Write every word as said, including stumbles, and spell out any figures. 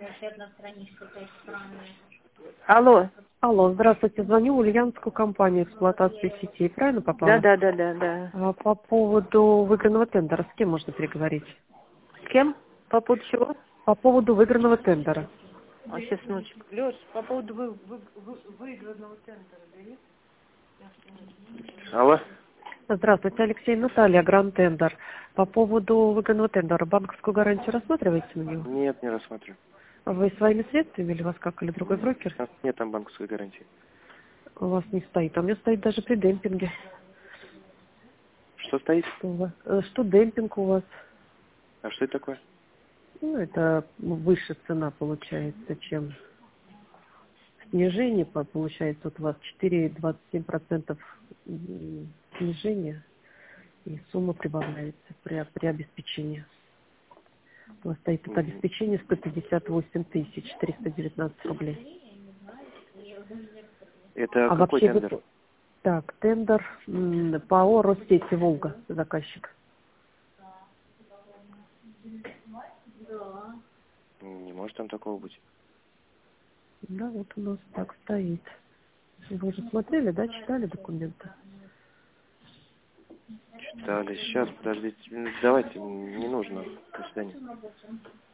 Алло. Алло, здравствуйте. Звоню в Ульяновскую компанию эксплуатации сетей. Правильно попала? Да, да, да, да, да. А, По поводу выигранного тендера. С кем можно переговорить? С кем? По поводу чего? По поводу выигранного тендера. А сейчас минуточку. Леш, по поводу вы, вы, вы, выигранного тендера, да? Алло. Здравствуйте, Алексей. Наталья, Гранд Тендер. По поводу выигранного тендера. Банковскую гарантию рассматриваете на него? Нет, не рассматриваю. Вы своими средствами или у вас как, или другой брокер? Нет там банковской гарантии. У вас не стоит. А у меня стоит даже при демпинге. Что стоит? Что, у вас? Э, что демпинг у вас? А что это такое? Ну, это выше цена получается, чем снижение. по- Получается, вот у вас четыре целых двадцать семь сотых процента снижения, и сумма прибавляется при, при обеспечении. У вас стоит это Мгм. обеспечение сто пятьдесят восемь тысяч триста девятнадцать рублей. Это А какой вообще вы... тендер? Так, тендер м, ПАО Россети Волга, заказчик. Не может там такого быть. Да, вот у нас так стоит. Вы уже смотрели, да, читали документы? Читали. Сейчас, подождите. М, Давайте, не нужно. До свидания.